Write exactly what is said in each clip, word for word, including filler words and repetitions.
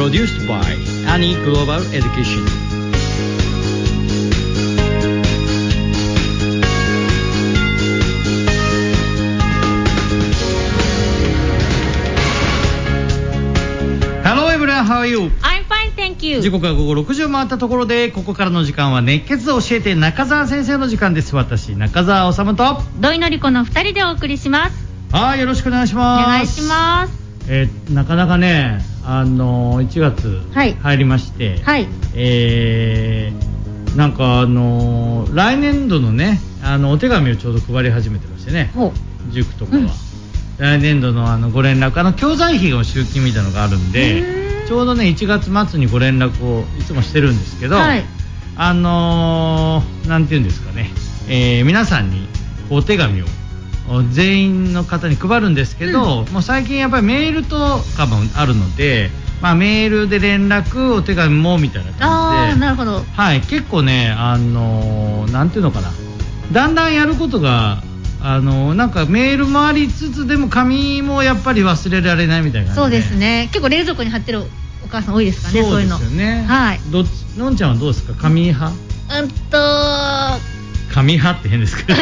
Produced by Ani Global Education. Hello everyone, how are you? I'm fine, thank you. 時刻は午後ろくじを回ったところで、ここからの時間は熱血を教えて中澤先生の時間です。私中澤治と土井のり子のふたりでお送りします。 はい、よろしくお願いします。 お願いします。 えー、なかなかね、あのー、いちがつ入りまして、 はい、 えー、なんかあのー、来年度のね、あのお手紙をちょうど配り始めてましてね、塾とかは、うん、来年度のあのご連絡、あの教材費の集金みたいなのがあるんで、ちょうどねいちがつ末にご連絡をいつもしてるんですけど、はい、あのー、なんていうんですかね、えー、皆さんにお手紙を全員の方に配るんですけど、うん、もう最近やっぱりメールとかもあるので、まあ、メールで連絡、お手紙もみたいな感じで、 あー、なるほど、 はい、結構ね、あのー、なんていうのかな、だんだんやることが、あのー、なんかメールもありつつでも紙もやっぱり忘れられないみたいな感じで、 そうですね、結構冷蔵庫に貼ってるお母さん多いですかね。 そうですよね、 そういうの、はい、 どっち、のんちゃんはどうですか、紙派？ うんと紙派って変ですけど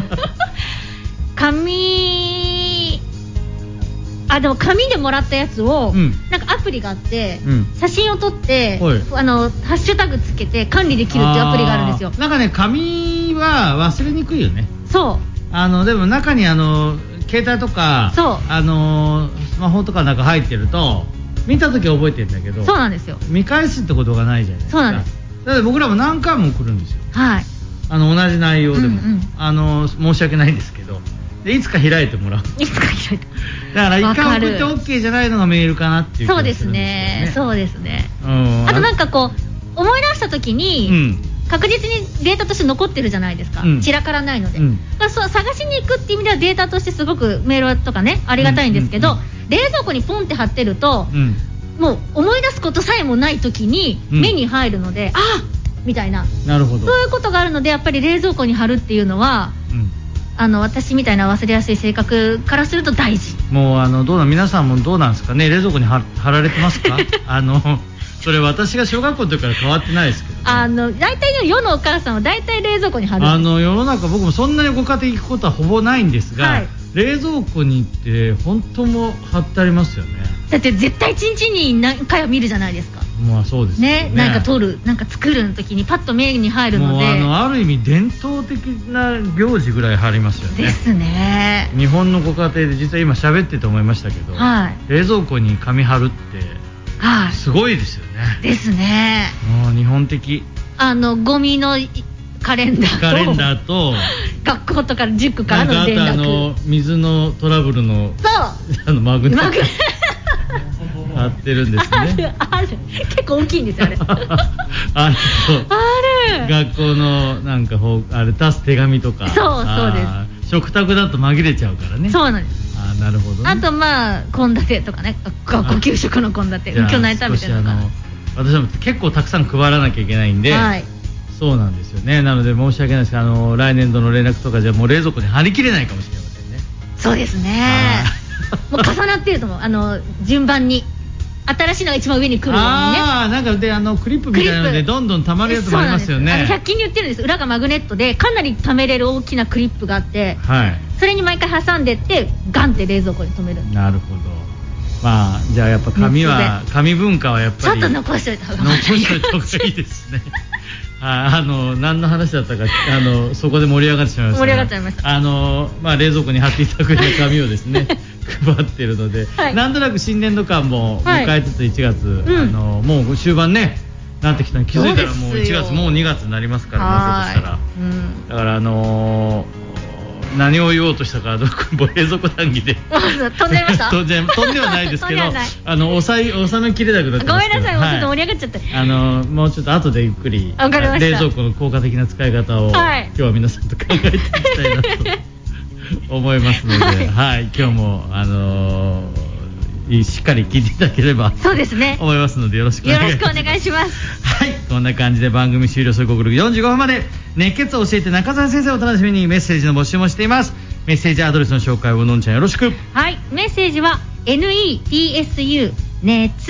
紙、あ、でも紙でもらったやつを、うん、なんかアプリがあって、うん、写真を撮ってあのハッシュタグつけて管理できるっていうアプリがあるんですよ。 なんかね、紙は忘れにくいよね。 そう、 あのでも中にあの携帯とか、そう、あのスマホとかなんか入ってると見た時は覚えてるんだけど、 そうなんですよ、 見返すってことがないじゃないですか。 そうなんです。 だって僕らも何回も送るんですよ。 はい、 あの同じ内容でも、うんうん、あの申し訳ないんですけど、でいつか開いてもらう。 いつか開いてだから一回送って OK じゃないのがメールかなっていう気がするんですよね。 そうですね、そうですね、うん、あとなんかこう思い出した時に、うん、確実にデータとして残ってるじゃないですか、うん、散らからないので、うん、だからそう探しに行くっていう意味ではデータとしてすごくメールとかねありがたいんですけど、うんうんうん、冷蔵庫にポンって貼ってると、うん、もう思い出すことさえもない時に目に入るので、うん、あみたいな、 なるほど、 そういうことがあるのでやっぱり冷蔵庫に貼るっていうのは、うん、あの私みたいな忘れやすい性格からすると大事。 もうあのどうな皆さんもどうなんですかね、冷蔵庫に 貼, 貼られてますかあのそれ私が小学校の時から変わってないですけど、ね、 あの大体の世のお母さんは大体冷蔵庫に貼るんです。 あの世の中僕もそんなにご家庭行くことはほぼないんですが、はい、冷蔵庫に行って本当も貼ってありますよね。 だって絶対一日に何回は見るじゃないですか。 まあそうですね。 ね、なんか撮る、なんか作るの時にパッと目に入るので、 もうあのある意味伝統的な行事ぐらい貼りますよね。 ですね。 日本のご家庭で実は今喋ってて思いましたけど、はい、冷蔵庫に紙貼るってすごいですよね。 ですね。 もう日本的。 あのゴミのカレンダーとカレンダーと学校とか塾からの連絡、 なんかあとあの水のトラブルのそうあのマグネット貼ってるんですね。 あるある、結構大きいんですよあれあるある、学校のなんかあれ出す手紙とか、 そうそうです。 食卓だと紛れちゃうからね。 そうなんです。 あ、なるほど、ね、 あとまあ献立とかね、学校給食の献立、今日何食べてるのかな。 私も結構たくさん配らなきゃいけないんで、はい、そうなんですよね。なので申し訳ないですが、あの来年度の連絡とかじゃもう冷蔵庫に貼りきれないかもしれませんね。 そうですね。もう重なってると思う、あの順番に新しいのが一番上に来るようにね。 ああ、なんかであのクリップみたいなのでどんどん溜まるやつもありますよね。 ひゃく均に売ってるんです。裏がマグネットでかなり溜めれる大きなクリップがあって、はい、それに毎回挟んでってガンって冷蔵庫に留める。 なるほど。まあじゃあやっぱ紙は紙文化はやっぱりちょっと残しておいた方が残しておいた方がいいですねあ, あの何の話だったか、あのそこで盛り上がってしまいました。 盛り上がっちゃいました。 あの、まあ、冷蔵庫に貼っていただくような紙をですね配っているので、はい、なんとなく新年度間も迎えつついちがつ、はい、あのもう終盤ねなってきたの気づいたらもういちがつもうにがつになりますから、もうちょっとしたら、うん、だからあのー何を言おうとしたか、冷蔵庫談義で飛んでました飛んで飛んではないですけどあの抑え収めきれなくなってますけど、 ごめんなさい、もうちょっと盛り上がっちゃって、 あのもうちょっと後でゆっくり冷蔵庫の効果的な使い方を、はい、今日は皆さんと考えていきたいなと思いますので、はいはい、今日もあのー、しっかり聞いていただければそうですね思いますのでよろしくお願いします。 よろしくお願いします。 はい、こんな感じで番組終了するごろくよんじゅうごふんまで熱血を教えて中澤先生をお楽しみにメッセージの募集もしています。メッセージアドレスの紹介をのんちゃんよろしく。 はい、メッセージは ネッツ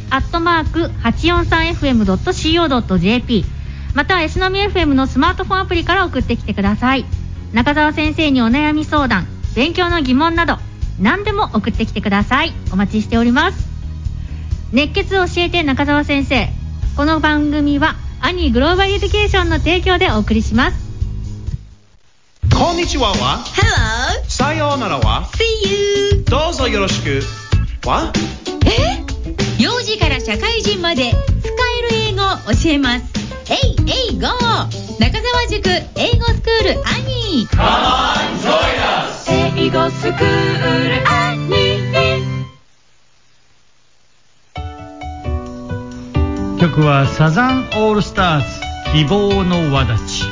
アットマーク はちよんさんエフエムドットシーオードットジェーピー または S のみ エフエム のスマートフォンアプリから送ってきてください。中澤先生にお悩み相談、勉強の疑問など何でも送ってきてください。お待ちしております。熱血教えて中澤先生、この番組はアニーグローバルエデュケーションの提供でお送りします。 こんにちはは Hello さようならは See you どうぞよろしくはえ幼児から社会人まで使える英語を教えます。えいえい ゴー 中澤塾英語スクールアニー Come on join us 英語スクールアニー。曲はサザンオールスターズ希望の輪立ち。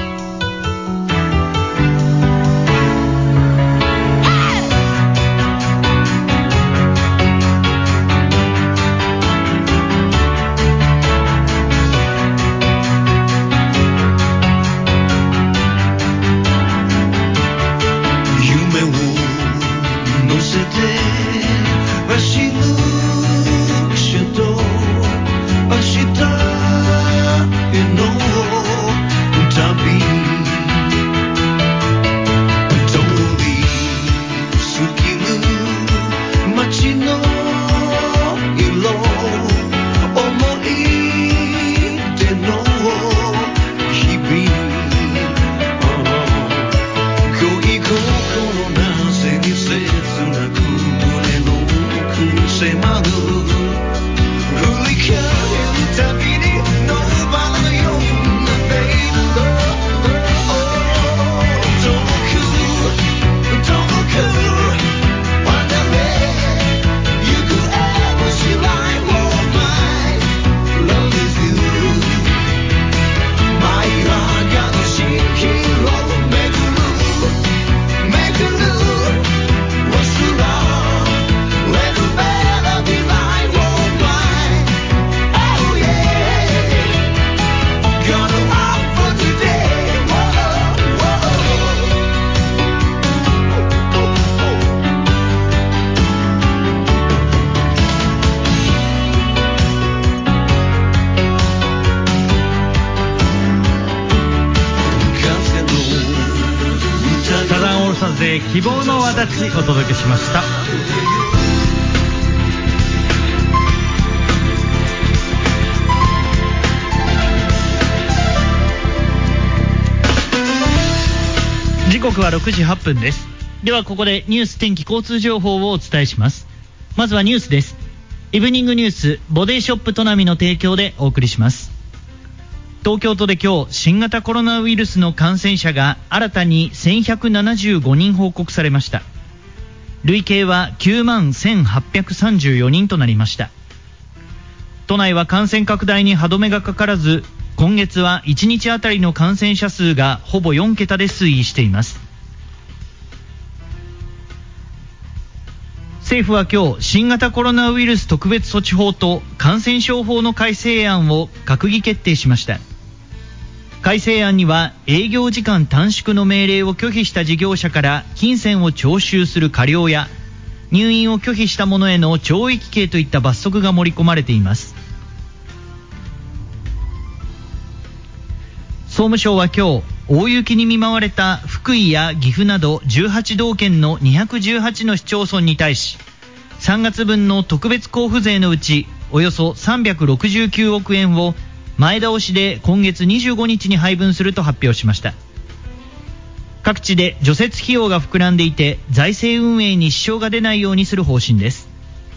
希望の輪立ちお届けしました。時刻はろくじはっぷんです。ではここでニュース、天気、交通情報をお伝えします。まずはニュースです。イブニングニュースボディショップトナミの提供でお送りします。東京都で今日新型コロナウイルスの感染者が新たにせんひゃくななじゅうごにん報告されました。累計はきゅうまんせんはっぴゃくさんじゅうよにんとなりました。都内は感染拡大に歯止めがかからず、今月はいちにちあたりの感染者数がほぼよんけたで推移しています。政府は今日新型コロナウイルス特別措置法と感染症法の改正案を閣議決定しました。改正案には営業時間短縮の命令を拒否した事業者から金銭を徴収する過料や、入院を拒否した者への懲役刑といった罰則が盛り込まれています。総務省は今日大雪に見舞われた福井や岐阜などじゅうはちどうけんのにひゃくじゅうはちの市町村に対し、さんがつぶんの特別交付税のうちおよそさんびゃくろくじゅうきゅうおくえんを前倒しで今月にじゅうごにちに配分すると発表しました。各地で除雪費用が膨らんでいて、財政運営に支障が出ないようにする方針です。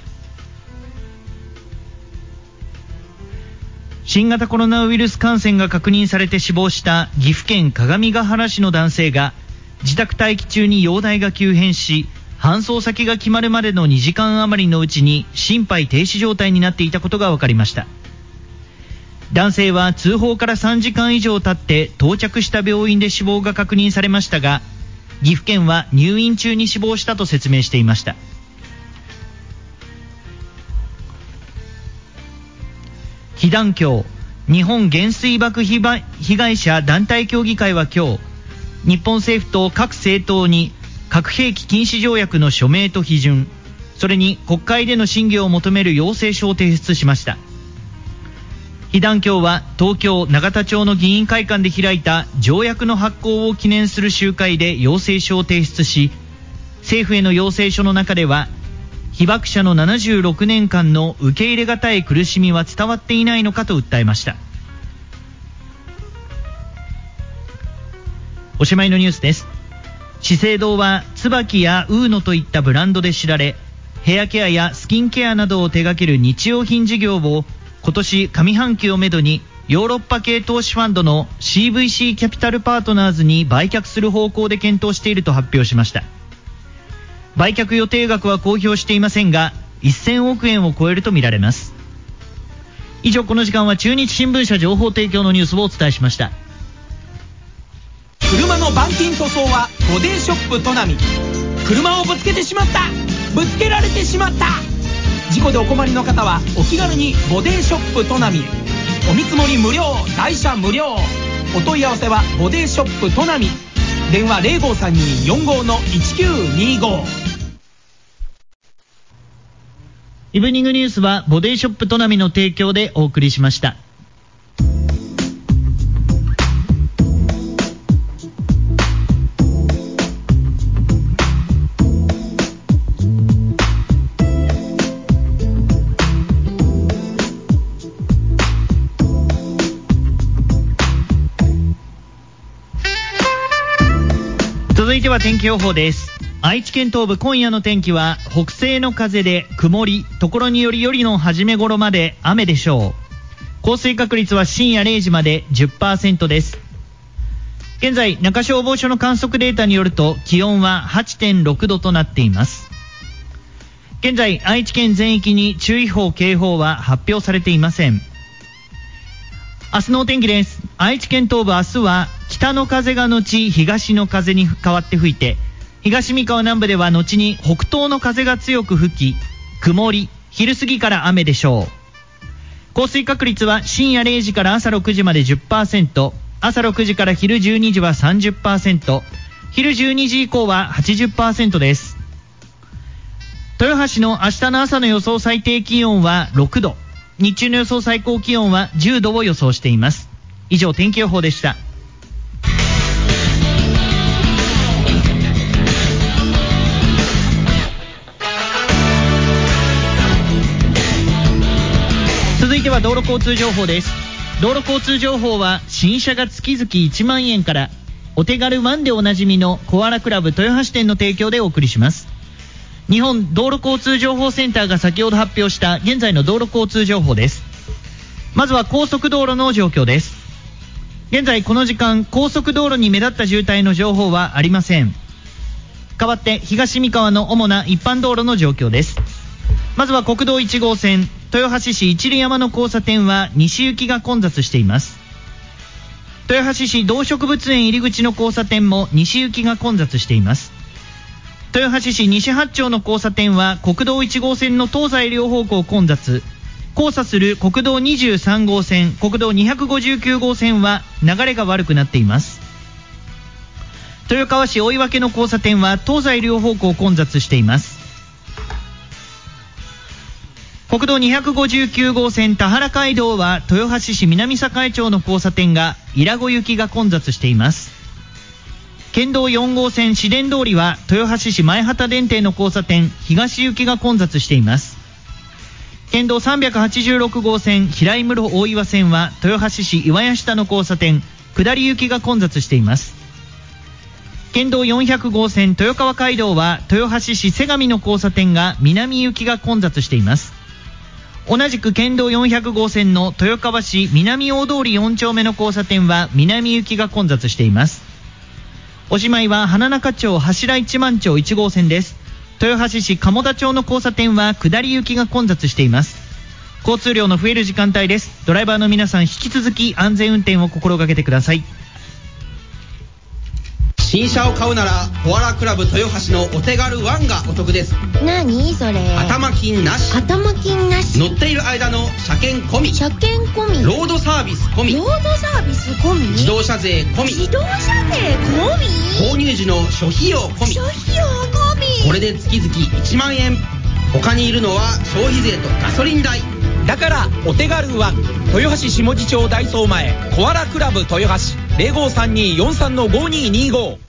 新型コロナウイルス感染が確認されて死亡した岐阜県各務原市の男性が自宅待機中に容体が急変し、搬送先が決まるまでのにじかん余りのうちに心肺停止状態になっていたことが分かりました。男性は通報からさんじかん以上経って到着した病院で死亡が確認されましたが、岐阜県は入院中に死亡したと説明していました。被団協日本原水爆被害者団体協議会は今日、日本政府と各政党に核兵器禁止条約の署名と批准、 それに国会での審議を求める要請書を提出しました。被団協は東京永田町の議員会館で開いた条約の発効を記念する集会で要請書を提出し、政府への要請書の中では被爆者のななじゅうろくねんかんの受け入れがたい苦しみは伝わっていないのかと訴えました。おしまいのニュースです。資生堂は椿やウーノといったブランドで知られ、ヘアケアやスキンケアなどを手掛ける日用品事業を今年上半期をめどにヨーロッパ系投資ファンドの シーブイシー キャピタルパートナーズに売却する方向で検討していると発表しました。売却予定額は公表していませんが、せんおくえんを超えるとみられます。以上、この時間は中日新聞社情報提供のニュースをお伝えしました。 車の板金塗装はボディショップトナミ。車をぶつけてしまった、ぶつけられてしまった、事故でお困りの方はお気軽にボディショップトナミへ。お見積もり無料、代車無料。お問い合わせはボディショップトナミ。電話 ゼロごさんに よんご のいちきゅうにご。 イブニングニュースはボディショップトナミの提供でお送りしました。続いては天気予報です。愛知県東部、今夜の天気は北西の風で曇り、ところにより夜の初め頃まで雨でしょう。降水確率は深夜れいじまで じゅっパーセント です。現在中消防署の観測データによると気温は はちてんろくどとなっています。現在愛知県全域に注意報警報は発表されていません。明日のお天気です。愛知県東部、明日は北の風が後東の風に変わって吹いて、東三河南部では後に北東の風が強く吹き、曇り、昼過ぎから雨でしょう。降水確率は深夜れいじから朝ろくじまで じゅっパーセント、朝ろくじから昼じゅうにじは さんじゅっパーセント、昼じゅうにじ以降は はちじゅっパーセント です。豊橋の明日の朝の予想最低気温はろくど、日中の予想最高気温はじゅうどを予想しています。以上、天気予報でした。続いては道路交通情報です。道路交通情報は新車が月々いちまんえんから、お手軽ワンでおなじみのコアラクラブ豊橋店の提供でお送りします。日本道路交通情報センターが先ほど発表した現在の道路交通情報です。まずは高速道路の状況です。現在この時間、高速道路に目立った渋滞の情報はありません。代わって東三河の主な一般道路の状況です。まずは国道いちごうせん、豊橋市一里山の交差点は西行きが混雑しています。豊橋市動植物園入り口の交差点も西行きが混雑しています。豊橋市西八丁の交差点は国道いちごうせんの東西両方向混雑、交差する国道にじゅうさんごうせん、国道にひゃくごじゅうきゅうごうせんは流れが悪くなっています。豊川市追分の交差点は東西両方向混雑しています。国道にひゃくごじゅうきゅうごうせん田原街道は豊橋市南栄町の交差点が伊良湖行きが混雑しています。県道よんごうせん市電通りは豊橋市前畑電停の交差点東行きが混雑しています。県道さんびゃくはちじゅうろくごうせん平井室大岩線は豊橋市岩屋下の交差点下り行きが混雑しています。県道よんひゃくごうせん豊川街道は豊橋市瀬上の交差点が南行きが混雑しています。同じく県道よんひゃくごうせんの豊川市南大通りよん丁目の交差点は南行きが混雑しています。おしまいは花中町柱一万町いちごうせんです。豊橋市鴨田町の交差点は下り行きが混雑しています。交通量の増える時間帯です。ドライバーの皆さん、引き続き安全運転を心がけてください。 新車を買うならコアラクラブ豊橋のお手軽ワンがお得です。 なにそれ？ 頭金なし。 頭金なし。 乗っている間の車検込み。 車検込み。 ロードサービス込み。 ロードサービス込み。 自動車税込み。 自動車税込み。 購入時の諸費用込み。 諸費用込み。 これで月々いちまんえん。 他にいるのは消費税とガソリン代。 だからお手軽ワン、豊橋下地町ダイソー前コアラクラブ豊橋 ゼロごさんにーよんさんのごにーにーご。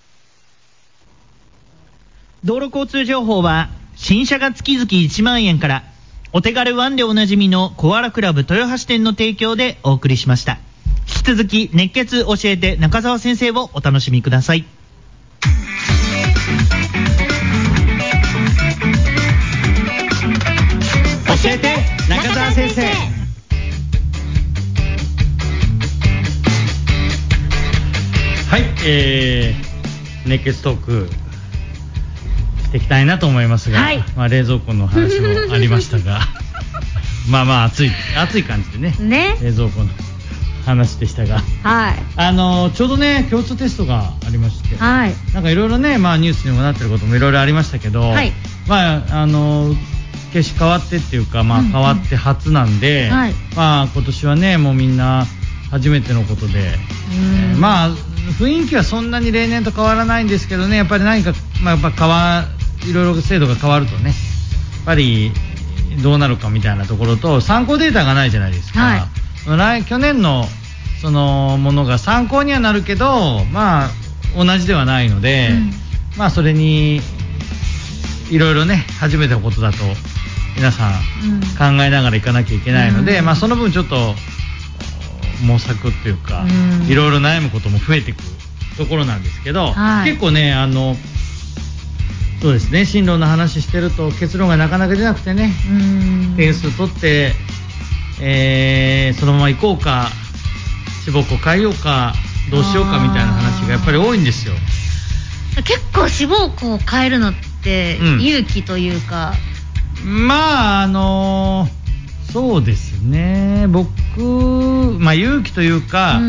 道路交通情報は新車が月々いちまんえんから、お手軽ワンでおなじみのコアラクラブ豊橋店の提供でお送りしました。引き続き熱血教えて中澤先生をお楽しみください。教えて中澤先生。 はい、えー、熱血トークしていきたいなと思いますが、はい、まあ、冷蔵庫の話もありましたがまあまあ暑い暑い感じで ね, ね冷蔵庫の話でしたが、はい、あのちょうどね共通テストがありまして、はい、なんかいろいろね、まあ、ニュースにもなってることもいろいろありましたけど、はい、まああの決して変わってっていうか、まあ、変わって初なんで、うんうん、はい、まあ、今年はねもうみんな初めてのことで、えー、まあ雰囲気はそんなに例年と変わらないんですけどね、やっぱり何か、まあ、やっぱ変わいろいろ制度が変わるとねやっぱりどうなるかみたいなところと、参考データがないじゃないですか、はい、去年のそのものが参考にはなるけど、まあ同じではないので、うん、まあそれにいろいろね初めてのことだと皆さん考えながらいかなきゃいけないので、うん、まあその分ちょっと模索っていうか、うん、いろいろ悩むことも増えていくところなんですけど、はい、結構ねあのそうですね、進路の話してると結論がなかなか出なくてね、うん、点数取って、えー、そのまま行こうか志望校変えようかどうしようかみたいな話がやっぱり多いんですよ。 結構志望校を変えるのって勇気というか、 うん、まああのー、そうですね、僕、まあ、勇気というか、うん、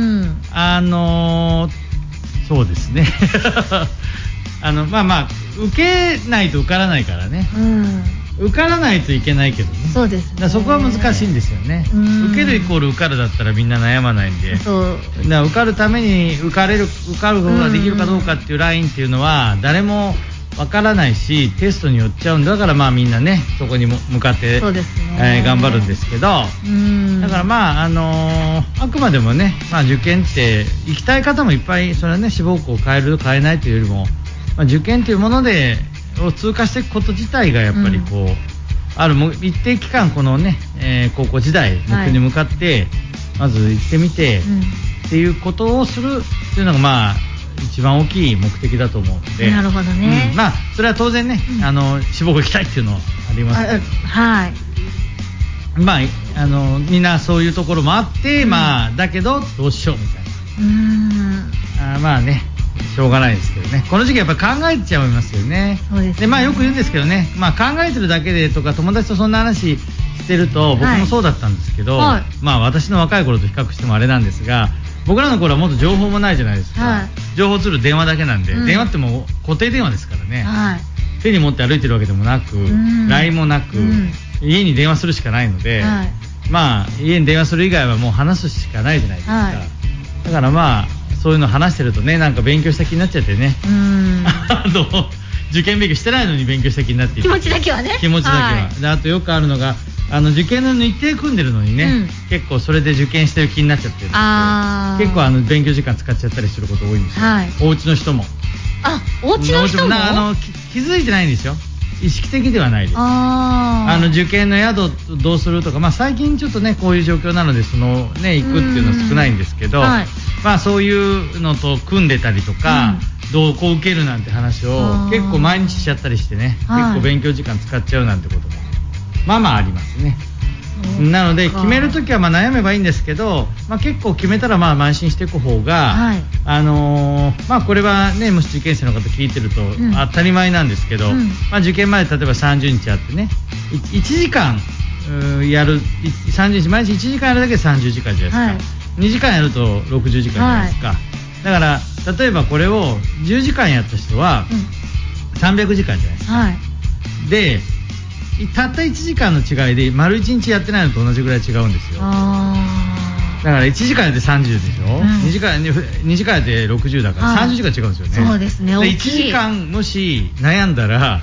あのー、そうですねあのまあまあ受けないと受からないからね、うん、受からないといけないけどね、 そうですね、 だそこは難しいんですよね。受けるイコール受かるだったらみんな悩まないんで、そうだ受かるために受かれる受かることができるかどうかっていうラインっていうのは誰もわからないしテストによっちゃうんだから、まあみんなねそこに向かって、そうですね、えー、頑張るんですけど、うんだからまああのー、あくまでもね、まあ、受験って行きたい方もいっぱいそれはね志望校を変える変えないというよりも、まあ、受験というものでを通過していくこと自体がやっぱりこう、うん、あるも一定期間このね、えー、高校時代目標に向かって、はい、まず行ってみて、うん、っていうことをするっていうのがまあ一番大きい目的だと思うので、 なるほどね、 うん、まあそれは当然ね、うん、あの志望校行きたいっていうのはありますけど、はい、まああのみんなそういうところもあって、うん、まあだけどどうしようみたいな、うーんあまあねしょうがないですけどね、この時期やっぱり考えちゃいますよね。そうですね。でまあよく言うんですけどね、まあ考えてるだけでとか友達とそんな話してると僕もそうだったんですけど、はい、まあ私の若い頃と比較してもあれなんですが、僕らの頃はもっと情報もないじゃないですか、はい、情報ツール電話だけなんで、うん、電話ってもう固定電話ですからね、はい、手に持って歩いてるわけでもなく、うん、ライン もなく、うん、家に電話するしかないので、はい、まあ家に電話する以外はもう話すしかないじゃないですか、はい、だからまあそういうの話してるとね、なんか勉強した気になっちゃってね、うーんあの受験勉強してないのに勉強した気になっている、 気持ちだけはね、 気持ちだけは、はい、であとよくあるのがあの受験の日程組んでるのにね、うん、結構それで受験してる気になっちゃってるので、結構あの勉強時間使っちゃったりすること多いんですよ、はい、お家の人もあお家の人もあの気づいてないんですよ、意識的ではないです。ああの受験の宿どうするとか、まあ、最近ちょっとねこういう状況なのでその、ね、行くっていうのは少ないんですけど、はい、まあ、そういうのと組んでたりとか、うん、どうこう受けるなんて話を結構毎日しちゃったりしてね、結構勉強時間使っちゃうなんてこともまあまあありますね。なので決めるときはまあ悩めばいいんですけど、まあ、結構決めたらまあ慢心していく方が、はい、あのー、まあこれはねもし受験生の方聞いてると当たり前なんですけど、うん、まあ、受験まで例えばさんじゅうにちあってねいちじかんやるさんじゅうにち毎日いちじかんやるだけでさんじゅうじかんじゃないですか、はい、にじかんやるとろくじゅうじかんじゃないですか、はい、だから例えばこれをじゅうじかんやった人はさんびゃくじかんじゃないですか、はい、でたったいちじかんの違いで丸いちにちやってないのと同じぐらい違うんですよ。あだからいちじかんやってさんじゅうでしょ、うん、にじかんにじかんやってろくじゅうだからさんじゅうじかん違うんですよね。 そうですね、大きい。 でいちじかんもし悩んだら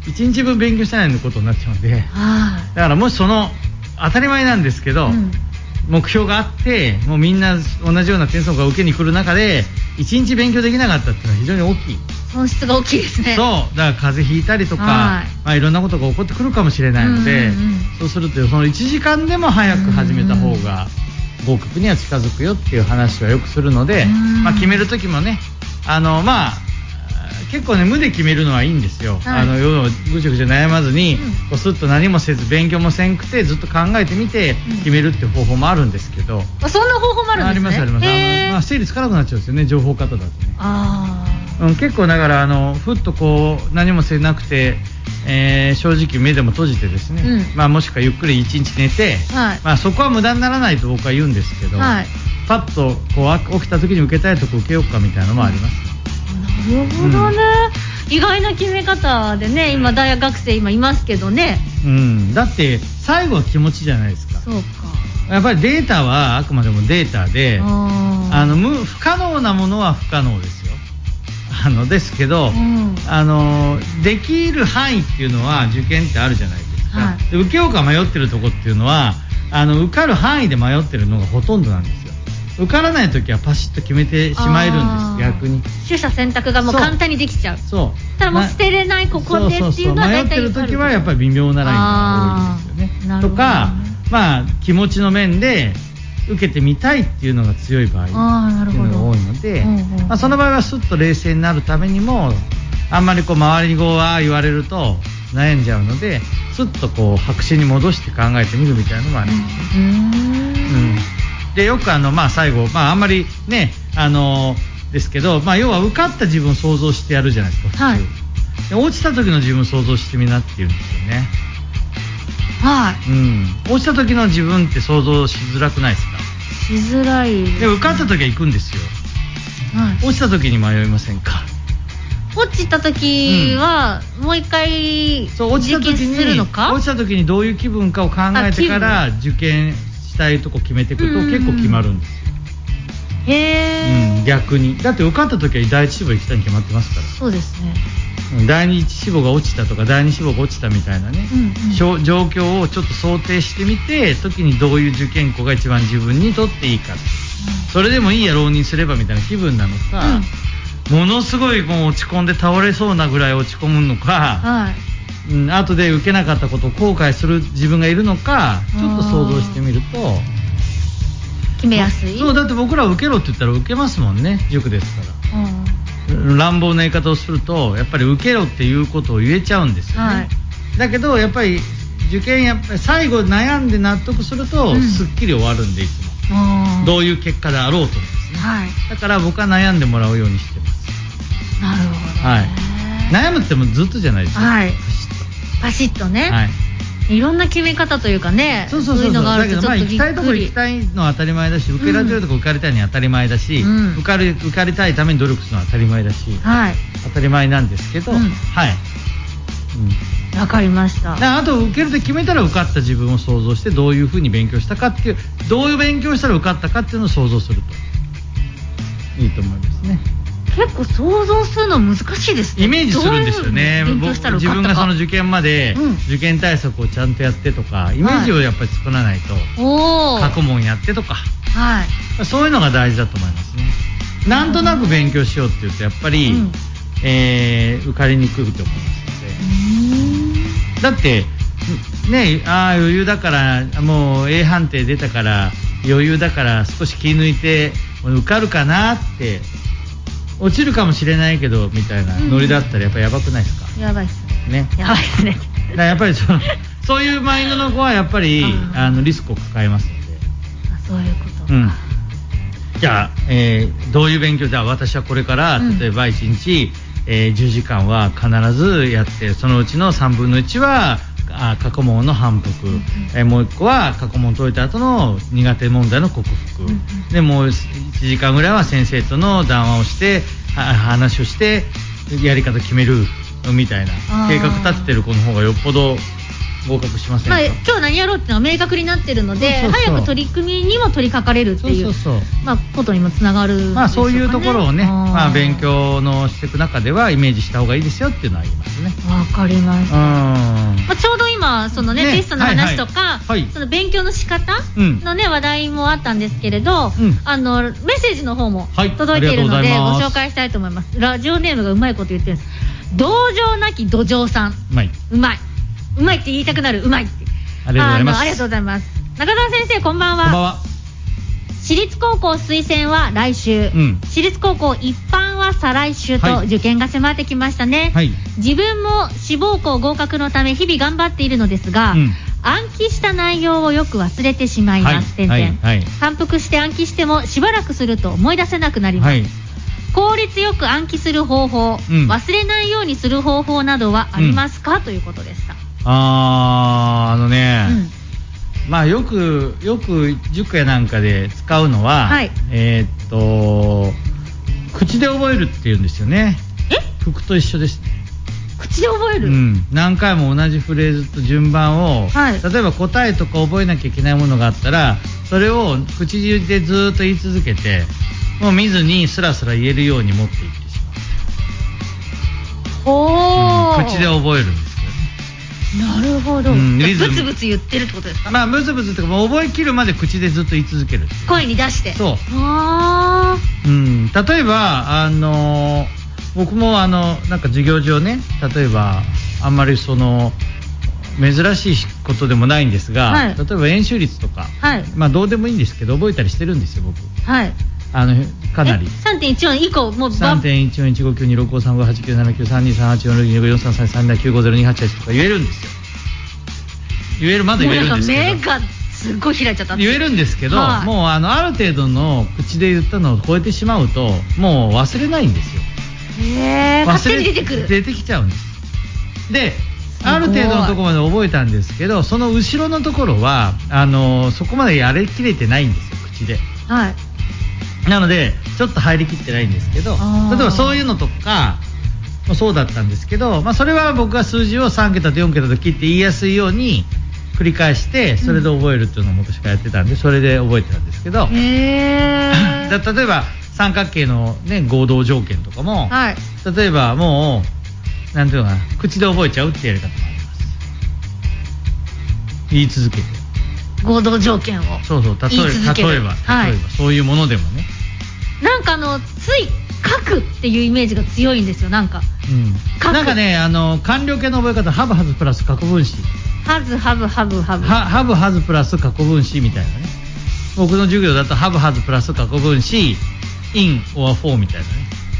いちにちぶん勉強してないのことになっちゃうんで、だからもしその当たり前なんですけど、うん、目標があってもうみんな同じような点数が受けに来る中でいちにち勉強できなかったっていうのは非常に大きい。 損失が大きいですね。 そうだから風邪ひいたりとか、はいまあ、いろんなことが起こってくるかもしれないので、うんうんうん、そうするとそのいちじかんでも早く始めた方が合格には近づくよっていう話はよくするので、まあ、決める時もねあのまあ結構ね無で決めるのはいいんですよ、はい、あの要はぐちゃぐちゃ悩まずに、うん、こうスッと何もせず勉強もせんくてずっと考えてみて決めるっていう方法もあるんですけど、 うん、そんな方法もあるんですね。 ありますあります。あの、まあ、整理つかなくなっちゃうんですよね情報型だとね。あ、うん、結構だからあのふっとこう何もせなくて、えー、正直目でも閉じてですね、うんまあ、もしくはゆっくり一日寝て、はいまあ、そこは無駄にならないと僕は言うんですけど、はい、パッとこう起きた時に受けたいとこ受けようかみたいなのもあります、 ね、なるほどね、うん、意外な決め方でね今大学生今いますけどね、 うん、だって最後は気持ちじゃないですか。 そうかやっぱりデータはあくまでもデータであの無不可能なものは不可能ですよ。あのですけど、うん、あのできる範囲っていうのは受験ってあるじゃないですか、はい、で受けようか迷ってるとこっていうのはあの受かる範囲で迷ってるのがほとんどなんですよ。受からない時はパシッと決めてしまえるんです。逆に取捨選択がもう簡単にできちゃう。 そうただもう捨てれないここでっていうのは大体迷ってる時はやっぱり微妙なラインが多いんですよね。とかまあ気持ちの面で受けてみたいっていうのが強い場合っていうのが多いので、まあ、その場合はスッと冷静になるためにもあんまりこう周りにこうああ言われると悩んじゃうのでスッとこう白紙に戻して考えてみるみたいなのもあります、うんうん、でよくあの、まあ、最後、まあ、あんまりねあのですけど、まあ、要は受かった自分を想像してやるじゃないですか普通、はい、で落ちた時の自分を想像してみなって言うんですよね。 はい、 うん、落ちた時の自分って想像しづらくないですか。 しづらいですね。 で受かった時は行くんですよ、はい、落ちた時に迷いませんか。 落ちた時は、うん、もう一回受験するのか。 落ちた時にどういう気分かを考えてから受験したいとこ決めていくと結構決まるんですよ。 へえ、 うん、逆にだって受かった時は第一志望行きたいに決まってますから。 そうですね。 第二志望が落ちたとか第二志望が落ちたみたいなね、うんうん、状況をちょっと想定してみて時にどういう受験校が一番自分にとっていいか、うん、それでもいいや浪人すればみたいな気分なのか、うん、ものすごいもう落ち込んで倒れそうなぐらい落ち込むのか、はいうん、後で受けなかったことを後悔する自分がいるのかちょっと想像してみると決めやすい。 そうだって僕ら受けろって言ったら受けますもんね塾ですから、うん乱暴な言い方をするとやっぱり受けろっていうことを言えちゃうんですよね、はい、だけどやっぱり受験やっぱり最後悩んで納得すると、うん、すっきり終わるんでいつもどういう結果であろうとですね、はい、だから僕は悩んでもらうようにしてます。 なるほど、ねはい、 悩むってもずっとじゃないですか、 はい、パシッとね、はいいろんな決め方というかね、 そうそうそうそう、そういうのがあるとちょっとびっくり。だけどまあ行きたいところ行きたいのは当たり前だし、受けられるところ受かりたいのは当たり前だし、うん、受かる受かりたいために努力するのは当たり前だし、はい、当たり前なんですけど、うん、はい。 うん、わかりました。 あと受けるって決めたら受かった自分を想像してどういうふうに勉強したかっていう、どういう勉強したら受かったかっていうのを想像するといいと思いますね。 結構想像するの難しいですね。 イメージするんですよね。自分がその受験まで受験対策をちゃんとやってとか、イメージをやっぱり作らないと、はい、過去問やってとか、はい、そういうのが大事だと思いますね。なんとなく勉強しようっていうとやっぱり、うんえー、受かりにくいと思いますので。だってねあ余裕だからもう A 判定出たから余裕だから少し気抜いて受かるかなって落ちるかもしれないけどみたいなノリだったらやっぱりやばくないですか。 うん、やばいっすね。 ね。 やばいっすね。 だからやっぱりそのそういうマインドの子はやっぱりあのリスクを抱えますので。 あそういうことか。うん、 じゃあ、えー、どういう勉強じゃあ私はこれから例えばいちにち、うんえー、じゅうじかんは必ずやってそのうちのさんぶんのいちはあ過去問の反復、うんえー、もういっこは過去問解いた後の苦手問題の克服、うん、でもういちじかんぐらいは先生との談話をして話をしてやり方決めるみたいな計画立ててる子の方がよっぽど合格しませんか、 まあ、今日何やろうっていうのは明確になってるので、 そうそうそう、 早く取り組みにも取り掛かれるっていう、そうそうそう、まあ、ことにもつながるんでしょうかね。 まあ、そういうところをね、まあ、勉強のしていく中ではイメージした方がいいですよっていうのはありますね。 わかります、うん、まあ、ちょうど今その、ねね、テストの話とか、はいはい、その勉強の仕方の、ね、うん、話題もあったんですけれど、うん、あのメッセージの方も届いているので、はい、ご紹介したいと思います。ラジオネームがうまいこと言ってるんです。道場なき土壌さん、うまいうまいうまいって言いたくなる、うまいって、 ありがとうございます。 ありがとうございます。中澤先生、こんばんは。 こんばんは。 私立高校推薦は来週、うん、私立高校一般は再来週と受験が迫ってきましたね、はい、自分も志望校合格のため日々頑張っているのですが、うん、暗記した内容をよく忘れてしまいます、はいはいはい、反復して暗記してもしばらくすると思い出せなくなります、はい、効率よく暗記する方法、うん、忘れないようにする方法などはありますか、うん、ということでした。 あー、あのね、うん、まあよくよく塾やなんかで使うのは、はい、えー、っと口で覚えるっていうんですよね。 え？ 服と一緒ですね。 口で覚える？ うん、何回も同じフレーズと順番を、はい、例えば答えとか覚えなきゃいけないものがあったら、それを口でずっと言い続けて、もう見ずにスラスラ言えるように持っていってしまう。 おー、 うん、口で覚えるんです。 なるほど、うん、ブツブツ言ってるってことですか。 まあブツブツってか、もう覚えきるまで口でずっと言い続ける、 声に出して。 そう、 あ、 うん、例えばあの僕もあのなんか授業上ね、例えばあんまりその珍しいことでもないんですが、はい、例えば円周率とか、はい、まあどうでもいいんですけど覚えたりしてるんですよ僕。 はい、 あのかなりさんてんいちよん 以降もうさんてんいちよんいちごきゅうにろくごさんごはちきゅうななきゅうさんにさんはちよんろくにごよんさんさんさんななきゅうごゼロにはちはちとか言えるんですよ。言えるまだ言えるんですけど、 目がすっごい開いちゃった。 言えるんですけど、はい、もう あのある程度の口で言ったのを超えてしまうともう忘れないんですよ。 へー、勝手に出てくる、 出てきちゃうんです。である程度のところまで覚えたんですけど、その後ろのところはあのそこまでやりきれてないんですよ口で。 はい、 なのでちょっと入りきってないんですけど、例えばそういうのとかもそうだったんですけど、まあ、それは僕が数字をさん桁とよん桁と切って言いやすいように繰り返してそれで覚えるっていうのを昔からやってたんで、それで覚えてたんですけど、 へーだ例えば三角形の、ね、合同条件とかも、はい、例えばもうなんていうのかな、口で覚えちゃうってやり方もあります。言い続けて合同条件をそうそう、例えば例えば、例えば、はい、そういうものでもね、 なんかあのつい書くっていうイメージが強いんですよ。なんか、 うん、なんかね、あの完了形の覚え方、ハブハズプラス過去分詞、 ハズハブハブハブハブハズプラス過去分詞みたいなね。僕の授業だとハブハズプラス過去分詞 in or for みたいなね。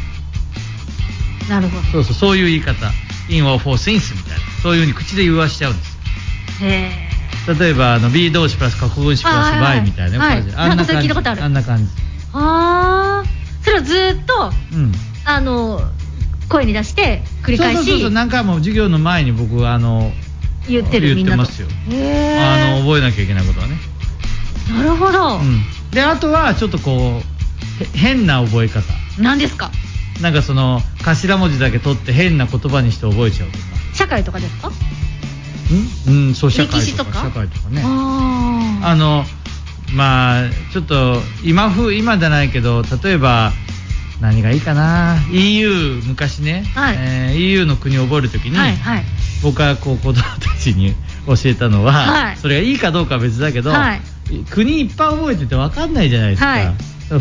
なるほど、 そうそう、そういう言い方 in or for since みたいな、そういう風に口で言わしちゃうんですよ。 へー、例えばあの be 動詞プラス過去分詞プラス by みたいな、 はいはい、あんな感じ、あんな感じ。 あー、それをずっと、うん、あの声に出して繰り返し、 そうそうそう、何回も授業の前に僕あの言ってる、 言ってますよ。 へー、あの覚えなきゃいけないことはね。 なるほど、 うん、であとはちょっとこう変な覚え方。 何ですか？ なんかその頭文字だけ取って変な言葉にして覚えちゃうとか。 社会とかですか？ うん、うん、そう、社会とか、 歴史とか社会とかね。 ああのまあちょっと今風今じゃないけど、例えば何がいいかな、 イーユー 昔ね、はい、えー、イーユー の国を覚えるときに、はいはい、僕はこう子供たちに教えたのは、はい、それがいいかどうかは別だけど、はい、国いっぱい覚えてて分かんないじゃないですか、はい、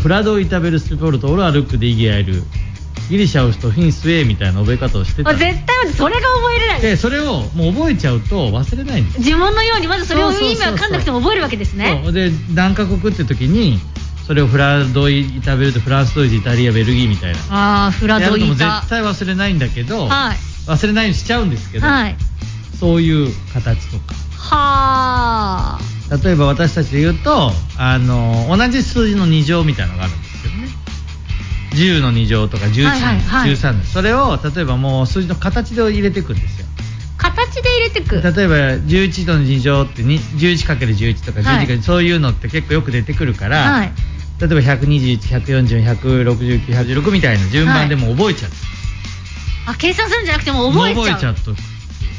フラド・イタベル・スピポルト、オラ・ルック・ディギアエル、ギリシャウスとフィン・スウェーみたいな覚え方をしてた。 絶対それが覚えれない。 でそれをもう覚えちゃうと忘れないんです。 呪文のようにまずそれを意味わかんなくても覚えるわけですね。 そうで何カ国って時にそれをフラド・イタベルト、フランス、ドイツ、イタリア、ベルギーみたいな、 あー、フラド・イタ、やるのも絶対忘れないんだけど、はい、忘れないようにしちゃうんですけど、はい、そういう形とか。 はー、例えば私たちで言うとあの同じ数字のに乗みたいなのがあるんですけどね、じゅうのに乗とかじゅういちの、はいはいはい、じゅうさんの、それを例えばもう数字の形で入れていくんですよ。 形で入れていく。 例えばじゅういちのに乗って じゅういちかけるじゅういち とか、はい、じゅういちそういうのって結構よく出てくるから、はい、例えばひゃくにじゅういち、ひゃくよんじゅう、ひゃくろくじゅうきゅう、ひゃくはちじゅうろくみたいな順番でも覚えちゃう、はい、 あ、計算するんじゃなくても覚えちゃう。 覚えちゃうと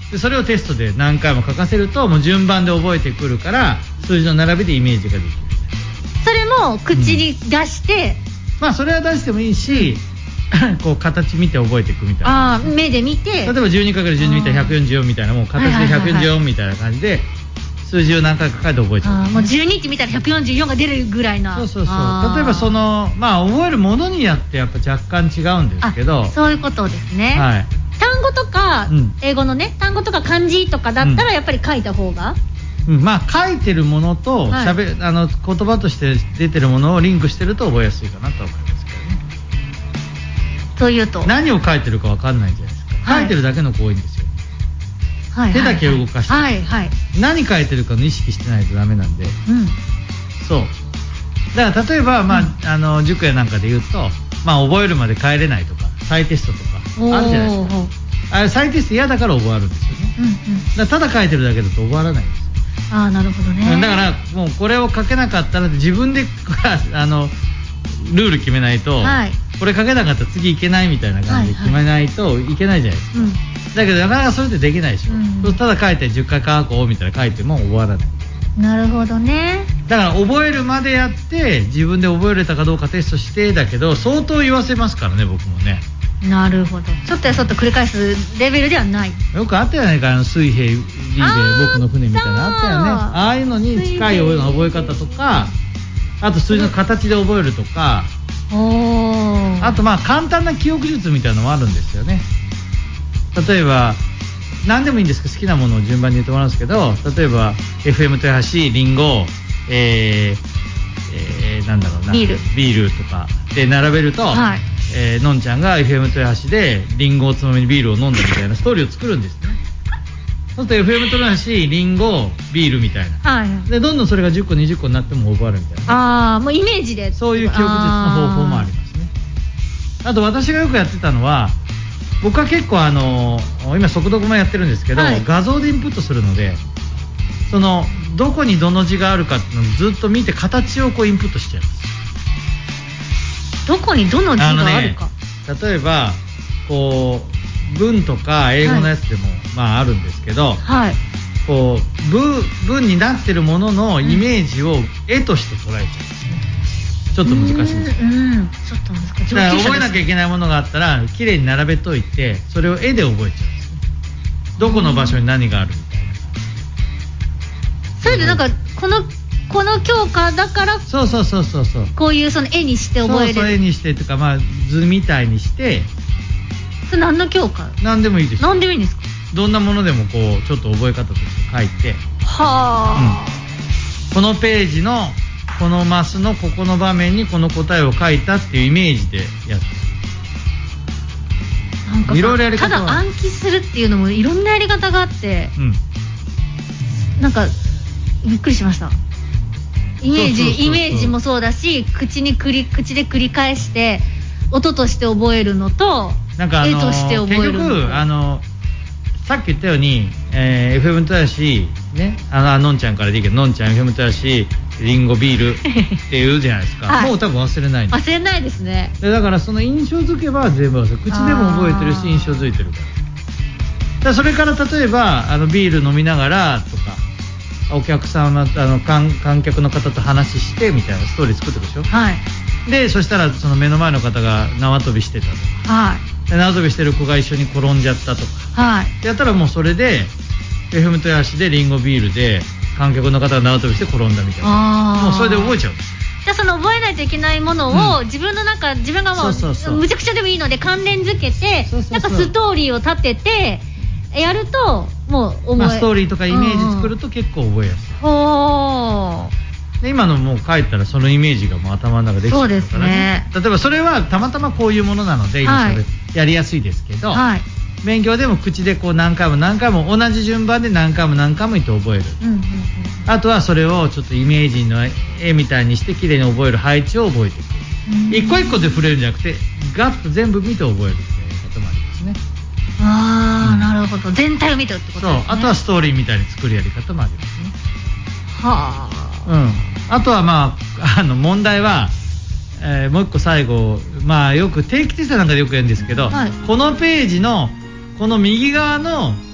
でそれをテストで何回も書かせるともう順番で覚えてくるから数字の並びでイメージができる。 それも口に出して、 うん、まあそれは出してもいいしこう形見て覚えていくみたいな。 あ目で見て例えば じゅうにかけるじゅうに 見たらひゃくよんじゅうよんみたいなもう形でひゃくよんじゅうよんみたいな感じで数字を何回か書いて覚えちゃう。 あもうじゅうにって見たらひゃくよんじゅうよんが出るぐらいな。 そうそうそう。例えばそのまあ覚えるものによってやっぱ若干違うんですけど。 そういうことですね。 はい。 単語とか、うん、英語のね単語とか漢字とかだったらやっぱり書いた方が、 うんうん、まあ書いてるものとしゃべ、はい、あの言葉として出てるものをリンクしてると覚えやすいかなと思いますけどね。 というと何を書いてるか分かんないじゃないですか、はい、書いてるだけの子多いんですよ、はい、手だけ動かして、 はいはい、 何書いてるかの意識してないとダメなんで、うん、そうだから例えば、まあうん、あの塾やなんかで言うと、まあ、覚えるまで帰れないとか再テストとかあるじゃないですか。あれ再テスト嫌だから覚えるんですよね、うんうん、だからただ書いてるだけだと覚わらないんです。 ああなるほどね。 だからもうこれを書けなかったら自分であのルール決めないと、はい、これ書けなかったら次いけないみたいな感じで決めないといけないじゃないですか、はいはい、だけどなかなかそれでできないでしょ、うん、ただ書いてじゅっかい書こうみたいな書いても終わらない。 なるほどね。 だから覚えるまでやって自分で覚えれたかどうかテストしてだけど相当言わせますからね僕もね。 なるほど。ちょっとやそっと繰り返すレベルではない。 よくあったじゃないかあの水平リーベ僕の船みたいなのあったよね。ああいうのに近いような覚え方とかあと数字の形で覚えるとかおあとまあ簡単な記憶術みたいなのもあるんですよね。例えば何でもいいんですけど好きなものを順番に言ってもらうんですけど例えば エフエム 豊橋リンゴえーえー、なんだろうなビールビールとかで並べると、はいえー、のんちゃんが エフエム 豊橋でリンゴをつまみにビールを飲んだみたいなストーリーを作るんですね。そうすると エフエム 豊橋リンゴビールみたいな、はい、でどんどんそれがじゅっこにじゅっこになっても覚えるみたいな。 ああもうイメージでそういう記憶術の方法もありますね。あと私がよくやってたのは僕は結構あの今速読もやってるんですけど、はい、画像でインプットするのでそのどこにどの字があるかっていうのをずっと見て形をこうインプットしちゃうんです。 どこにどの字があるか、 ね、例えばこう文とか英語のやつでも、はい、まああるんですけど、はい、こう 文, 文になってるもののイメージを絵として捉えちゃうんですね。ちょっと難しいんですけど、うんうん、ちょっと難しい。だから覚えなきゃいけないものがあったら綺麗に並べといてそれを絵で覚えちゃうんですね。どこの場所に何があるみたいな。 それでなんかこのこの教科だからそうそうそうそうそうこういうその絵にして覚えれる。 そうそう絵にしてとかまあ図みたいにしてそれ何の教科？ 何でもいいです。 何でもいいんですか？ どんなものでもこうちょっと覚え方として書いてはあ、うん、このページのこのマスのここの場面にこの答えを書いたっていうイメージでやってなんかいろいろやり方はただ暗記するっていうのもいろんなやり方があって、うん、なんかびっくりしました。イメージ、そうそうそうそうイメージもそうだし口にくり口で繰り返して音として覚えるのとなんか、あのー、 絵として覚えるのと結局あのさっき言ったように、えー、エフエム 豊橋ねあののんちゃんからでいいけどのんちゃん エフエム 豊橋リンゴビールって言うじゃないですか、はい、もう多分忘れないんです。 忘れないですね。 でだからその印象づけば全部忘れ口でも覚えてるし印象づいてるから。だからそれから例えばあのビール飲みながらとかお客さんはあの 観, 観客の方と話してみたいなストーリー作ってるでしょ、はい、でそしたらその目の前の方が縄跳びしてたとか、はい、で縄跳びしてる子が一緒に転んじゃったとか、はい、やったらもうそれで エフエム 豊橋でリンゴビールで観客の方が縄跳びして転んだみたいなもうそれで覚えちゃうんです。 じゃあその覚えないといけないものを、うん、自分の中自分がもうそうそうそうむちゃくちゃでもいいので関連づけてそうそうそうなんかストーリーを立ててやるともう覚え、 まあ、ストーリーとかイメージ作ると結構覚えやすい、うん、で今のもう書いたらそのイメージがもう頭の中できてるから、ね、そうですね。例えばそれはたまたまこういうものなので、はい、やりやすいですけど、はい、勉強でも口でこう何回も何回も同じ順番で何回も何回も言って覚える、うんうんうん、あとはそれをちょっとイメージの絵みたいにしてきれいに覚える配置を覚えていく、うん、一個一個で触れるんじゃなくてガッと全部見て覚えるっていうこともありますね。 ああ、うん、なるほど。全体を見てるってことですね。 そうあとはストーリーみたいに作るやり方もありますね。 はあ、 うん、あとはまああの問題は、えー、もう一個最後まあよく定期テストなんかでよくやるんですけど、はい、このページのこの右側の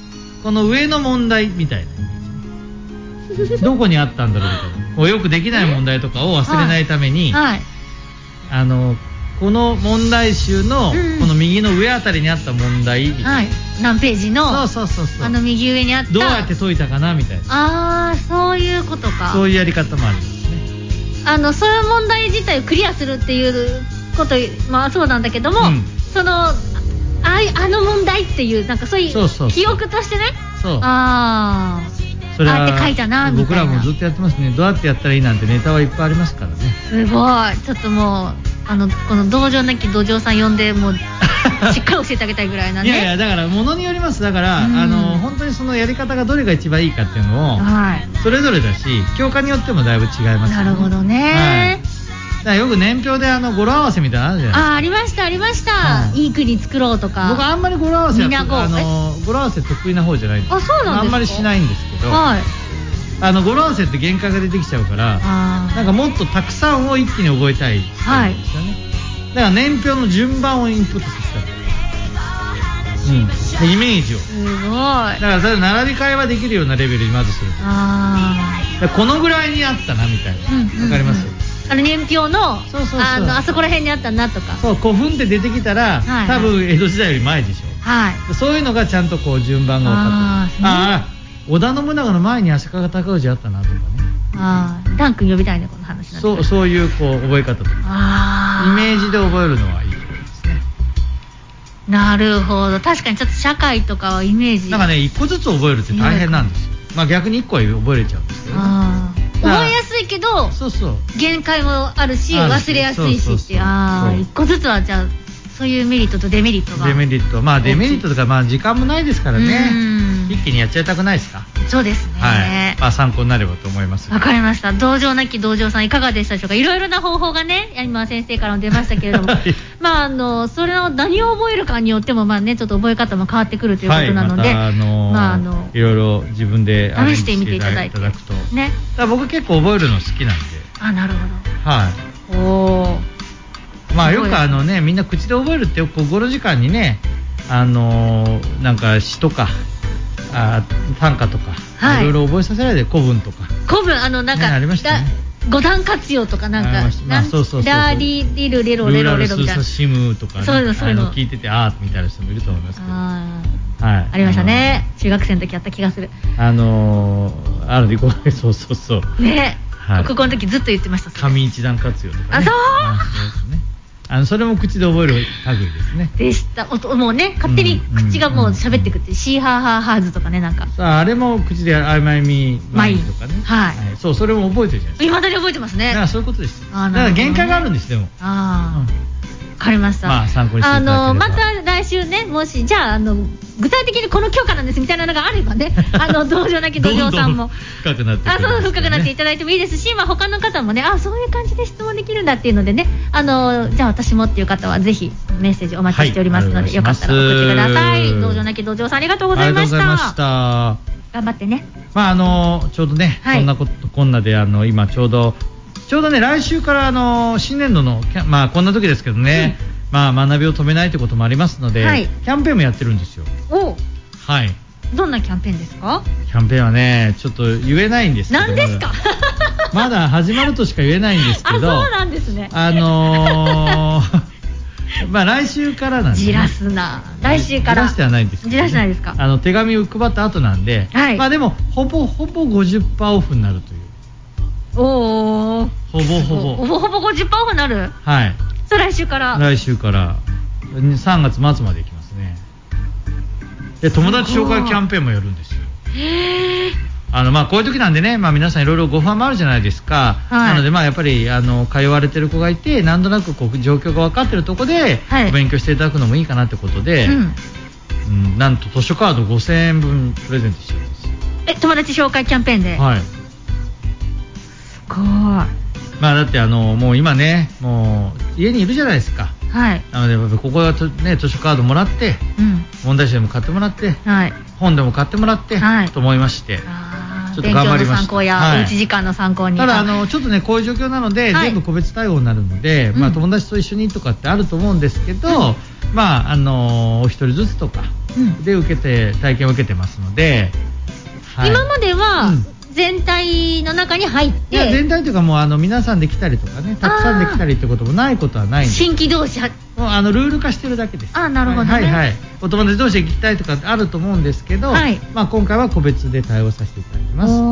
この上の問題みたいなどこにあったんだろうみたいなこうよくできない問題とかを忘れないために、はいはい、あのこの問題集の、うん、この右の上あたりにあった問題みたいな、はい、 何ページのそうそうそうそうあの右上にあったどうやって解いたかなみたいなああそういうことかそういうやり方もありますねあのそういう問題自体をクリアするっていうことまあそうなんだけども、うん、そのああの問題っていうなんかそういう記憶としてねそうああそれはあって書いたなみたいな僕らもずっとやってますねどうやってやったらいいなんてネタはいっぱいありますからねすごいちょっともうあのこの道場なき道場さん呼んでもうしっかり教えてあげたいぐらいなねいやいやだからものによりますだから、うん、あの本当にそのやり方がどれが一番いいかっていうのを、はい、それぞれだし教科によってもだいぶ違いますよねなるほどね、はいだからよく年表であの語呂合わせみたいなのあるじゃないですかあありましたありました、はい、いい国作ろうとか僕あんまり語呂合わせはあの語呂合わせ得意な方じゃないんですあそうなんですかあんまりしないんですけど、はい、あの語呂合わせって限界が出てきちゃうからなんかもっとたくさんを一気に覚えたいんですよね、はい、だから年表の順番をインプットさせたり、うん、イメージをすごいだからそれ並び替えはできるようなレベルにまずするあだこのぐらいにあったなみたいな、うんうんうん、わかりますあの年表のそうそうそう あのあそこら辺にあったなとかそう古墳って出てきたら、はいはい、多分江戸時代より前でしょ、はい、そういうのがちゃんとこう順番が分かってああ織田信長の前に足利尊氏あったなとかねああダン君呼びたいねこの話なんてそうそういうこう覚え方とかあイメージで覚えるのはいいと思いますねなるほど確かにちょっと社会とかはイメージなんかね一個ずつ覚えるって大変なんですよまあ逆に一個は覚えれちゃうんですけど、ね、あ覚えやすいけどそうそう限界もあるし忘れやすいしってああ一個ずつはじゃあそういうメリットとデメリットがデメリットまあデメリットとかまあ時間もないですからね一気にやっちゃいたくないですかそうですね、 はいまあ、参考になればと思いますわかりました道場なき道場さんいかがでしたでしょうかいろいろな方法がね今先生からも出ましたけれども、はい、まああのそれを何を覚えるかによってもまあねちょっと覚え方も変わってくるということなので、はいまたあのーまあ、あのいろいろ自分で試してみていただいていただくとねだ僕結構覚えるの好きなんであなるほどはいおーまあよくあのねみんな口で覚えるってよく語呂時間にねあのー、なんか詩とかあ短歌とか、はい、いろいろ覚えさせられて古文とか古文あのなんか、ね、ありましたね五段活用とかなんかラーリーリルレロレロレロみたいなシムとか、ね、 そういうのそういうの聞いててあーみたいな人もいると思いますけどあ、 はい、ありましたね中学生の時やった気がするあのー、あるでそうそうそうね、はい、国語の時ずっと言ってました上一段活用とか、ね、 あそうあのそれも口で覚える類ですねでしたもうね勝手に口がもう喋ってくって、うんうん、シーハーハーハーズとかねなんかさああれも口であいまいみまいとかね、 はいはい、そうそれも覚えてるじゃないですか未だに覚えてますねだからそういうことですよだから限界があるんですでもああ、うんわかりました。 まあ参考にしていただければ。 あのまた来週ねもしじゃああの具体的にこの許可なんですみたいなのがあればねあの道場なき道場さんもどんどん深くなってくるんですね、あそう深くなっていただいてもいいですし、まあ他の方もねあそういう感じで質問できるんだっていうのでねあのじゃあ私もっていう方はぜひメッセージお待ちしておりますので、はい、よかったらお送りください。道場なき道場さんありがとうございました。ありがとうございました。頑張ってね。 まああのちょうどね、はい、そんなことこんなであの今ちょうどちょうどね来週からあの新年度のまあこんな時ですけどね。うんまあ、学びを止めないということもありますので、はい、キャンペーンもやってるんですよ。 おはいどんなキャンペーンですか？ キャンペーンはねちょっと言えないんですけど何ですかまだ始まるとしか言えないんですけどあそうなんですねあのー、まあ来週からなんで、ね、 じらすな来週からじらしてはないんですけど、ね、 じらしてないですかあの手紙を配った後なんで、はい、まあでもほぼほぼ ごじゅっパーセント オフになるというおおほぼほぼほぼほぼ ごじゅっパーセント オフになるはい来週から来週からさんがつ末まで行きますね。で友達紹介キャンペーンもやるんですよ。 へーあのまあこういう時なんでね、まあ、皆さんいろいろご不安もあるじゃないですか、はい、なのでまあやっぱりあの通われてる子がいてなんとなくこう状況が分かってるところでお勉強していただくのもいいかなってことで、はいうんうん、なんと図書カードごせんえんぶんプレゼントしてるんですよ。 え友達紹介キャンペーンではいすごいまあだってあのもう今ねもう家にいるじゃないですか。 はい。 なのでここはとね図書カードもらって、うん、問題集でも買ってもらって、はい、本でも買ってもらって、はい、と思いまして、ちょっと頑張りました。勉強の参考や、 はい、おうち時間の参考に。 ただあのちょっとねこういう状況なので、はい、全部個別対応になるので、まあ友達と一緒にとかってあると思うんですけど、うん、まああのお一人ずつとか、 で受けて体験を受けてますので、 はい、今までは、うん全体の中に入って、 いや全体というかもうあの皆さんで来たりとかね、たくさんで来たりってこともないことはないんです。 新規同士はもうあのルール化してるだけです。 あなるほどね、 はいはいはい、お友達同士で来たいとかあると思うんですけど、はい、まあ、今回は個別で対応させていただきますっていう、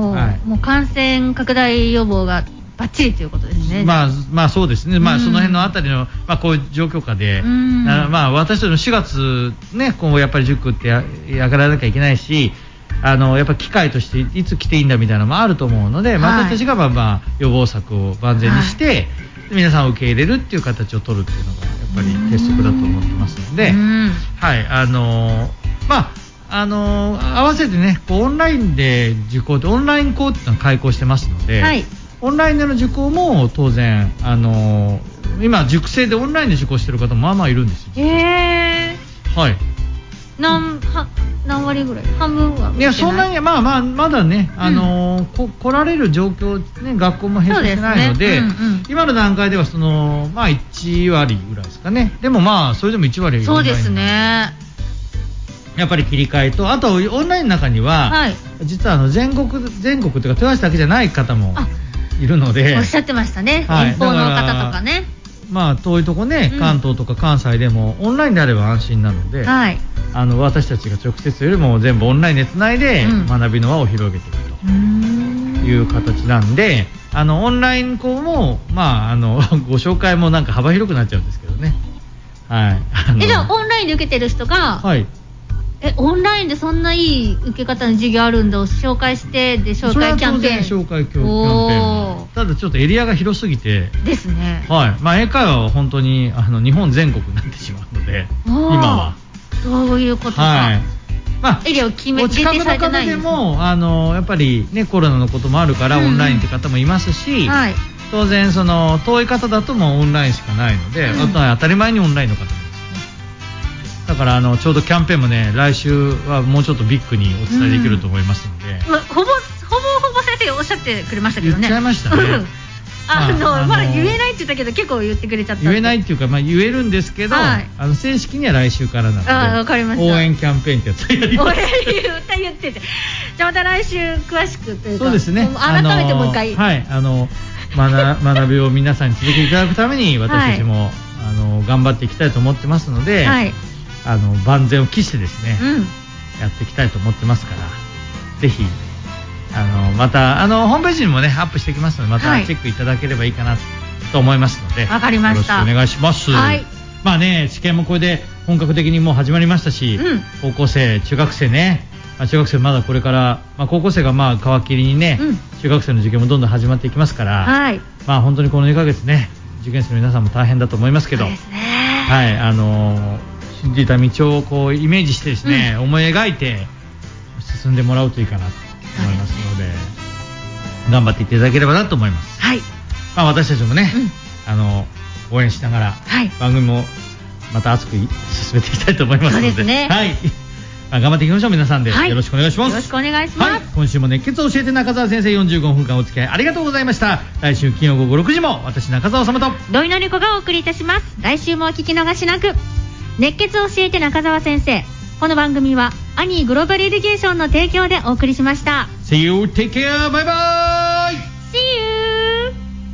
はい、もう感染拡大予防がバッチリということですね。 まあまあそうですね、まあ、その辺のあたりの、まあ、こういう状況下で、まあ、私たちのしがつね今後やっぱり塾ってややらなきゃいけないし、あのやっぱ機会としていつ来ていいんだみたいなのもあると思うので、はい、私たちがまあまあ予防策を万全にして、はい、皆さんを受け入れるっていう形を取るっていうのがやっぱり鉄則だと思ってますので、はいあのまああの合わせてねこうオンラインで受講ってオンライン校っていうのを開講してますので、はい、オンラインでの受講も当然あの今塾生でオンラインで受講してる方もまあまあいるんですよ。 へー、 はい。 何, は何割ぐらい半分はいやそんなにまあまあまだね、あのーうん、こ来られる状況、ね、学校も閉鎖してないの で, で、ねうんうん、今の段階ではその、まあ、いちわりぐらいですかね。でもまあそれでもいちわりそうですね。 やっぱり切り替えとあとオンラインの中には、はい、実はあの全国全国というか豊橋だけじゃない方もいるのでおっしゃってましたね、はい、遠方の方とかね。 まあ遠いとこね、うん、関東とか関西でもオンラインであれば安心なので、はい、あの私たちが直接よりも全部オンラインでつないで学びの輪を広げていくという形なんで、あのオンライン校も、まあ、あのご紹介もなんか幅広くなっちゃうんですけどね、はい、あのえじゃあオンラインで受けてる人が、はい、えオンラインでそんないい受け方の授業あるんだを紹介してで紹介キャンペーンそれは当然紹介キャンペーン、ただちょっとエリアが広すぎてですね、 はいまあ、英会話は本当にあの日本全国になってしまうので今はそういうことか、はいまあ、エリアを決めお近くの方でもあのやっぱり、ね、コロナのこともあるからオンラインって方もいますし、うんはい、当然その遠い方だともうオンラインしかないので、うん、あとは当たり前にオンラインの方もだからあのちょうどキャンペーンもね来週はもうちょっとビッグにお伝えできると思いますので、 うんまあ、ほぼほぼほぼ先生おっしゃってくれましたけどね。 言っちゃいましたねあの、まあ、まだ言えないって言ったけど結構言ってくれちゃった。 言えないっていうか、まあ、言えるんですけど、はい、あの正式には来週からなのであわかりました応援キャンペーンってやつをやります。応援言っててじゃあまた来週詳しくというかそうですね改めてもう一回、 あのはいあの学, 学びを皆さんに続けていただくために私たちも、はい、あの頑張っていきたいと思ってますので、はいあの万全を期してですね、うん、やっていきたいと思ってますからぜひあのまたあのホームページにもねアップしていきますのでまたチェックいただければいいかなと思いますので、 わかりました。 よろしくお願いします、はい、まあね試験もこれで本格的にもう始まりましたし、うん、高校生中学生ね、まあ、中学生まだこれから、まあ、高校生がまあ皮切りにね、うん、中学生の受験もどんどん始まっていきますから、はい、まあ本当にこのにかげつね受験生の皆さんも大変だと思いますけど、そうですね、はいあのー信じた道をこうイメージしてですね、うん、思い描いて進んでもらうといいかなと思いますので、はい、頑張っていっていただければなと思います、はいまあ、私たちもね、うん、あの応援しながら、はい、番組もまた熱く進めていきたいと思いますので、そうですね、はいまあ、頑張っていきましょう皆さんで、はい、よろしくお願いします。 よろしくお願いします、はい、 今週も熱血を教えて中澤先生よんじゅうごふんかんお付き合いありがとうございました。来週金曜午後ろくじも私中澤様と土井のり子がお送りいたします。来週もお聞き逃しなく。熱血を教えて中澤先生、この番組はアニーグローバルエデュケーションの提供でお送りしました。 See you, take care, bye bye. See you.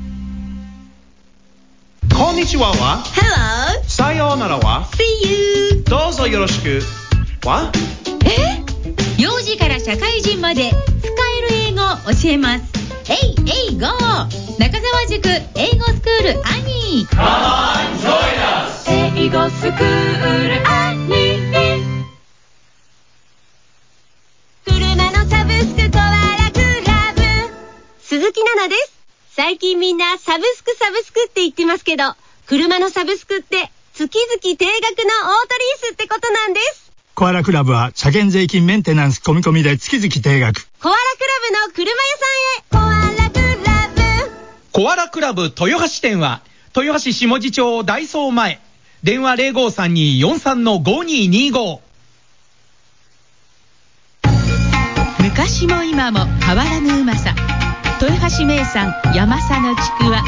こんにちはは Hello. さようならは See you. どうぞよろしくはえ幼児から社会人まで使える英語を教えます。えいえい ゴー 中澤塾英語スクールアニー Come on, join us. 英語スクールアニー。 車のサブスクコアラクラブ、鈴木奈々です。最近みんなサブスクサブスクって言ってますけど、車のサブスクって月々定額のオートリースってことなんです。 コアラクラブは車検税金メンテナンス込み込みで月々定額。 コアラクラブの車屋さんへ。コアラクラブ。 コアラクラブ豊橋店は豊橋下地町ダイソー前、電話 ゼロごさんにーよんさんのごにーにーご。 昔も今も変わらぬうまさ、豊橋名産山佐のちくわ。